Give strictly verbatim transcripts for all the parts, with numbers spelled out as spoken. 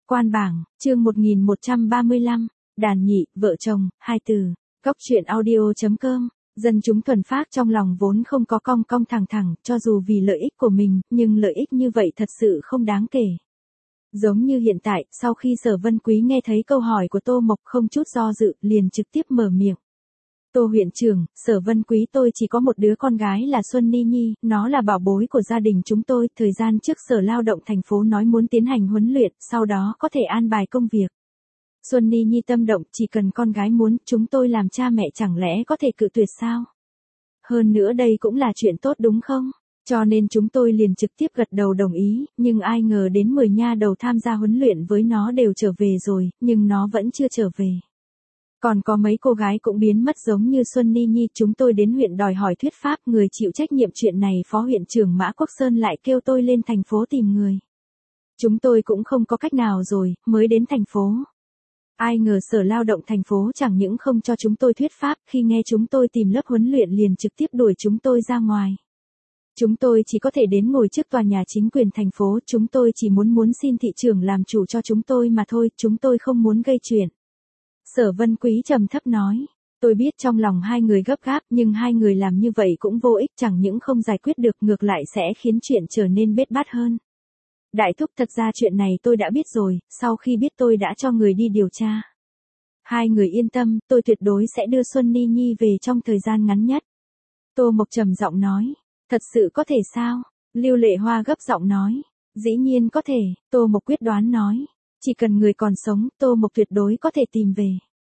Quan bảng, chương một nghìn một trăm ba mươi lăm, đàn nhị, vợ chồng, hai từ. Góc truyện audio.com, dân chúng thuần phác trong lòng vốn không có cong cong thẳng thẳng, cho dù vì lợi ích của mình, nhưng lợi ích như vậy thật sự không đáng kể. Giống như hiện tại, sau khi Sở Vân Quý nghe thấy câu hỏi của Tô Mộc không chút do dự, liền trực tiếp mở miệng. Tô huyện trưởng, Sở Vân Quý tôi chỉ có một đứa con gái là Xuân Ni Nhi, nó là bảo bối của gia đình chúng tôi, thời gian trước Sở Lao động thành phố nói muốn tiến hành huấn luyện, sau đó có thể an bài công việc. Xuân Ni Nhi tâm động, chỉ cần con gái muốn, chúng tôi làm cha mẹ chẳng lẽ có thể cự tuyệt sao? Hơn nữa đây cũng là chuyện tốt đúng không? Cho nên chúng tôi liền trực tiếp gật đầu đồng ý, nhưng ai ngờ đến mười nha đầu tham gia huấn luyện với nó đều trở về rồi, nhưng nó vẫn chưa trở về. Còn có mấy cô gái cũng biến mất giống như Xuân Ni Nhi, chúng tôi đến huyện đòi hỏi thuyết pháp, người chịu trách nhiệm chuyện này Phó huyện trưởng Mã Quốc Sơn lại kêu tôi lên thành phố tìm người. Chúng tôi cũng không có cách nào rồi, mới đến thành phố. Ai ngờ Sở Lao động thành phố chẳng những không cho chúng tôi thuyết pháp, khi nghe chúng tôi tìm lớp huấn luyện liền trực tiếp đuổi chúng tôi ra ngoài. Chúng tôi chỉ có thể đến ngồi trước tòa nhà chính quyền thành phố, chúng tôi chỉ muốn muốn xin thị trưởng làm chủ cho chúng tôi mà thôi, chúng tôi không muốn gây chuyện. Sở Vân Quý trầm thấp nói, tôi biết trong lòng hai người gấp gáp nhưng hai người làm như vậy cũng vô ích, chẳng những không giải quyết được ngược lại sẽ khiến chuyện trở nên bết bát hơn. Đại thúc, thật ra chuyện này tôi đã biết rồi, sau khi biết tôi đã cho người đi điều tra. Hai người yên tâm, tôi tuyệt đối sẽ đưa Xuân Ni Nhi về trong thời gian ngắn nhất. Tô Mộc trầm giọng nói, thật sự có thể sao? Lưu Lệ Hoa gấp giọng nói, dĩ nhiên có thể, Tô Mộc quyết đoán nói. Chỉ cần người còn sống, Tô Mộc tuyệt đối có thể tìm về.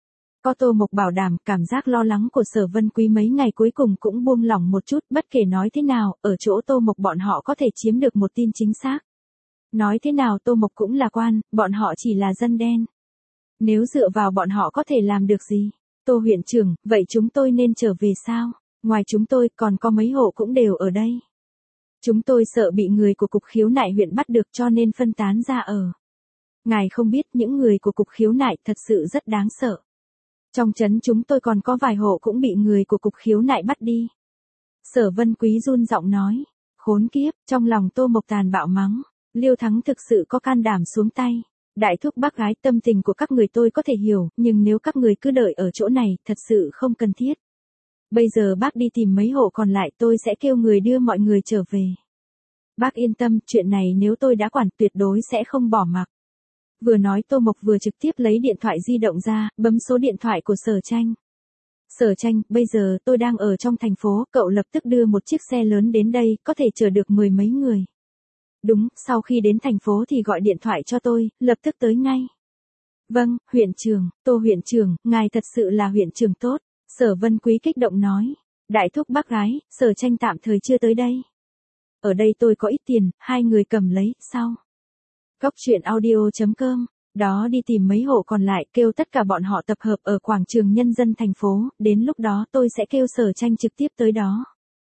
Có Tô Mộc bảo đảm, cảm giác lo lắng của Sở Vân Quý mấy ngày cuối cùng cũng buông lỏng một chút, bất kể nói thế nào, ở chỗ Tô Mộc bọn họ có thể chiếm được một tin chính xác. Nói thế nào Tô Mộc cũng là quan, bọn họ chỉ là dân đen. Nếu dựa vào bọn họ có thể làm được gì? Tô huyện trưởng, vậy chúng tôi nên trở về sao? Ngoài chúng tôi, còn có mấy hộ cũng đều ở đây. Chúng tôi sợ bị người của Cục Khiếu Nại huyện bắt được cho nên phân tán ra ở. Ngài không biết những người của Cục Khiếu Nại thật sự rất đáng sợ. Trong trấn chúng tôi còn có vài hộ cũng bị người của Cục Khiếu Nại bắt đi. Sở Vân Quý run giọng nói, khốn kiếp, trong lòng Tô Mộc tàn bạo mắng, Liêu Thắng thực sự có can đảm xuống tay. Đại thúc bác gái, tâm tình của các người tôi có thể hiểu, nhưng nếu các người cứ đợi ở chỗ này, thật sự không cần thiết. Bây giờ bác đi tìm mấy hộ còn lại, tôi sẽ kêu người đưa mọi người trở về. Bác yên tâm, chuyện này nếu tôi đã quản tuyệt đối sẽ không bỏ mặc. Vừa nói Tô Mộc vừa trực tiếp lấy điện thoại di động ra, bấm số điện thoại của Sở Tranh. Sở Tranh, bây giờ tôi đang ở trong thành phố, cậu lập tức đưa một chiếc xe lớn đến đây, có thể chở được mười mấy người. Đúng, sau khi đến thành phố thì gọi điện thoại cho tôi, lập tức tới ngay. Vâng, huyện trưởng, Tô huyện trưởng, ngài thật sự là huyện trưởng tốt. Sở Vân Quý kích động nói, đại thúc bác gái, Sở Tranh tạm thời chưa tới đây. Ở đây tôi có ít tiền, hai người cầm lấy, sau. Góc truyện audio.com, đó đi tìm mấy hộ còn lại, kêu tất cả bọn họ tập hợp ở quảng trường nhân dân thành phố, đến lúc đó tôi sẽ kêu Sở Tranh trực tiếp tới đó.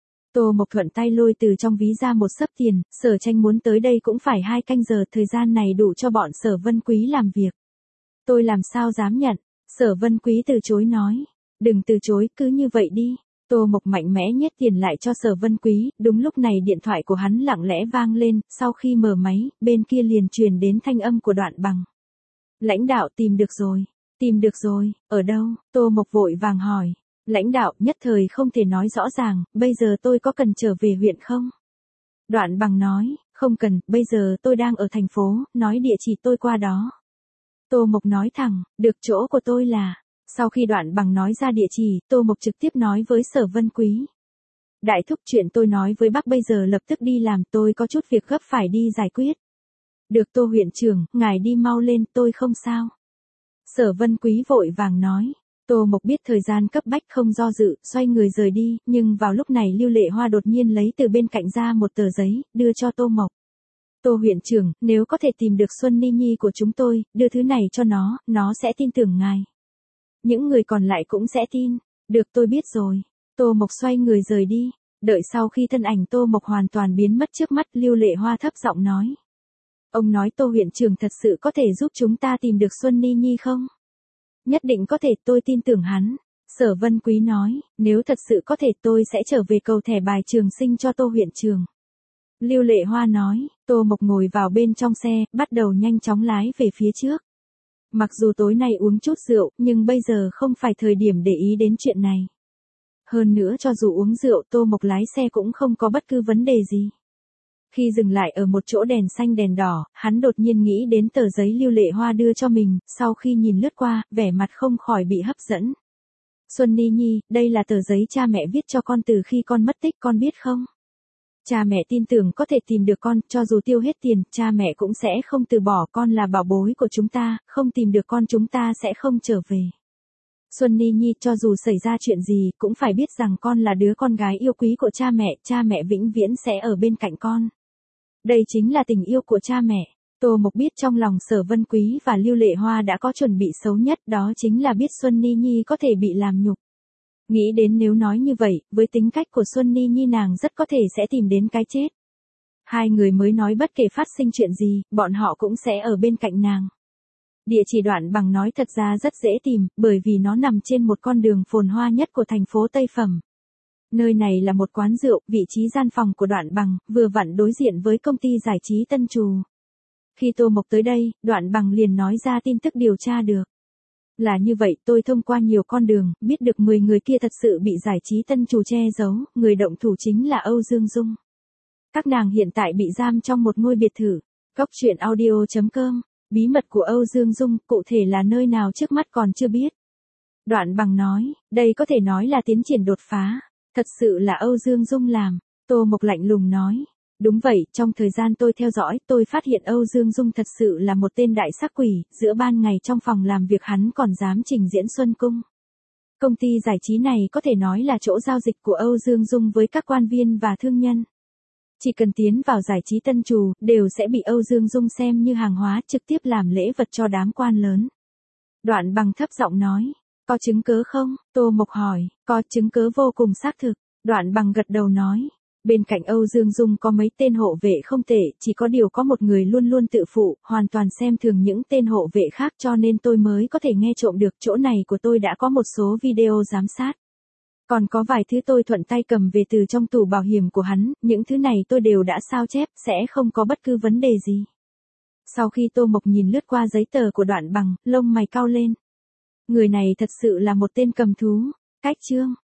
Tô Mộc thuận tay lôi từ trong ví ra một xấp tiền, Sở Tranh muốn tới đây cũng phải hai canh giờ, thời gian này đủ cho bọn Sở Vân Quý làm việc. Tôi làm sao dám nhận, Sở Vân Quý từ chối nói, đừng từ chối, cứ như vậy đi. Tô Mộc mạnh mẽ nhét tiền lại cho Sở Vân Quý, đúng lúc này điện thoại của hắn lặng lẽ vang lên, sau khi mở máy, bên kia liền truyền đến thanh âm của Đoạn Bằng. Lãnh đạo tìm được rồi, tìm được rồi, ở đâu? Tô Mộc vội vàng hỏi. Lãnh đạo nhất thời không thể nói rõ ràng, bây giờ tôi có cần trở về huyện không? Đoạn Bằng nói, không cần, bây giờ tôi đang ở thành phố, nói địa chỉ tôi qua đó. Tô Mộc nói thẳng, được, chỗ của tôi là... Sau khi Đoạn Bằng nói ra địa chỉ, Tô Mộc trực tiếp nói với Sở Vân Quý. Đại thúc, chuyện tôi nói với bác bây giờ lập tức đi làm, tôi có chút việc gấp phải đi giải quyết. Được Tô huyện trưởng, ngài đi mau lên, tôi không sao. Sở Vân Quý vội vàng nói. Tô Mộc biết thời gian cấp bách không do dự, xoay người rời đi, nhưng vào lúc này Lưu Lệ Hoa đột nhiên lấy từ bên cạnh ra một tờ giấy, đưa cho Tô Mộc. Tô huyện trưởng, nếu có thể tìm được Xuân Ni Nhi của chúng tôi, đưa thứ này cho nó, nó sẽ tin tưởng ngài. Những người còn lại cũng sẽ tin. Được, tôi biết rồi. Tô Mộc xoay người rời đi. Đợi sau khi thân ảnh Tô Mộc hoàn toàn biến mất trước mắt, Lưu Lệ Hoa thấp giọng nói. Ông nói Tô huyện trưởng thật sự có thể giúp chúng ta tìm được Xuân Ni Nhi không? Nhất định có thể, tôi tin tưởng hắn. Sở Vân Quý nói, nếu thật sự có thể tôi sẽ trở về cầu thẻ bài trường sinh cho Tô huyện trưởng. Lưu Lệ Hoa nói, Tô Mộc ngồi vào bên trong xe, bắt đầu nhanh chóng lái về phía trước. Mặc dù tối nay uống chút rượu, nhưng bây giờ không phải thời điểm để ý đến chuyện này. Hơn nữa cho dù uống rượu, Tô Mộc lái xe cũng không có bất cứ vấn đề gì. Khi dừng lại ở một chỗ đèn xanh đèn đỏ, hắn đột nhiên nghĩ đến tờ giấy Lưu Lệ Hoa đưa cho mình, sau khi nhìn lướt qua, vẻ mặt không khỏi bị hấp dẫn. Xuân Ni Nhi, đây là tờ giấy cha mẹ viết cho con từ khi con mất tích, con biết không? Cha mẹ tin tưởng có thể tìm được con, cho dù tiêu hết tiền, cha mẹ cũng sẽ không từ bỏ, con là bảo bối của chúng ta, không tìm được con chúng ta sẽ không trở về. Xuân Ni Nhi, cho dù xảy ra chuyện gì, cũng phải biết rằng con là đứa con gái yêu quý của cha mẹ, cha mẹ vĩnh viễn sẽ ở bên cạnh con. Đây chính là tình yêu của cha mẹ. Tô Mộc biết trong lòng Sở Vân Quý và Lưu Lệ Hoa đã có chuẩn bị xấu nhất, đó chính là biết Xuân Ni Nhi có thể bị làm nhục. Nghĩ đến nếu nói như vậy, với tính cách của Xuân Ni Nhi nàng rất có thể sẽ tìm đến cái chết. Hai người mới nói bất kể phát sinh chuyện gì, bọn họ cũng sẽ ở bên cạnh nàng. Địa chỉ Đoạn Bằng nói thật ra rất dễ tìm, bởi vì nó nằm trên một con đường phồn hoa nhất của thành phố Tây Phẩm. Nơi này là một quán rượu, vị trí gian phòng của Đoạn Bằng, vừa vặn đối diện với công ty giải trí Tân Trù. Khi Tô Mộc tới đây, Đoạn Bằng liền nói ra tin tức điều tra được. Là như vậy, tôi thông qua nhiều con đường, biết được mười người kia thật sự bị giải trí Tân Trù che giấu, người động thủ chính là Âu Dương Dung. Các nàng hiện tại bị giam trong một ngôi biệt thự. Cốc truyện audio chấm com, bí mật của Âu Dương Dung, cụ thể là nơi nào trước mắt còn chưa biết. Đoạn Bằng nói, đây có thể nói là tiến triển đột phá, thật sự là Âu Dương Dung làm. Tô Mộc lạnh lùng nói. Đúng vậy, trong thời gian tôi theo dõi, tôi phát hiện Âu Dương Dung thật sự là một tên đại sắc quỷ, giữa ban ngày trong phòng làm việc hắn còn dám trình diễn Xuân Cung. Công ty giải trí này có thể nói là chỗ giao dịch của Âu Dương Dung với các quan viên và thương nhân. Chỉ cần tiến vào giải trí Tân Trù, đều sẽ bị Âu Dương Dung xem như hàng hóa, trực tiếp làm lễ vật cho đám quan lớn. Đoạn Bằng thấp giọng nói, có chứng cớ không? Tô Mộc hỏi, có chứng cớ vô cùng xác thực. Đoạn Bằng gật đầu nói. Bên cạnh Âu Dương Dung có mấy tên hộ vệ không tệ, chỉ có điều có một người luôn luôn tự phụ, hoàn toàn xem thường những tên hộ vệ khác, cho nên tôi mới có thể nghe trộm được. Chỗ này của tôi đã có một số video giám sát. Còn có vài thứ tôi thuận tay cầm về từ trong tủ bảo hiểm của hắn, những thứ này tôi đều đã sao chép, sẽ không có bất cứ vấn đề gì. Sau khi Tô Mộc nhìn lướt qua giấy tờ của Đoạn Bằng, lông mày cau lên. Người này thật sự là một tên cầm thú. Cách chương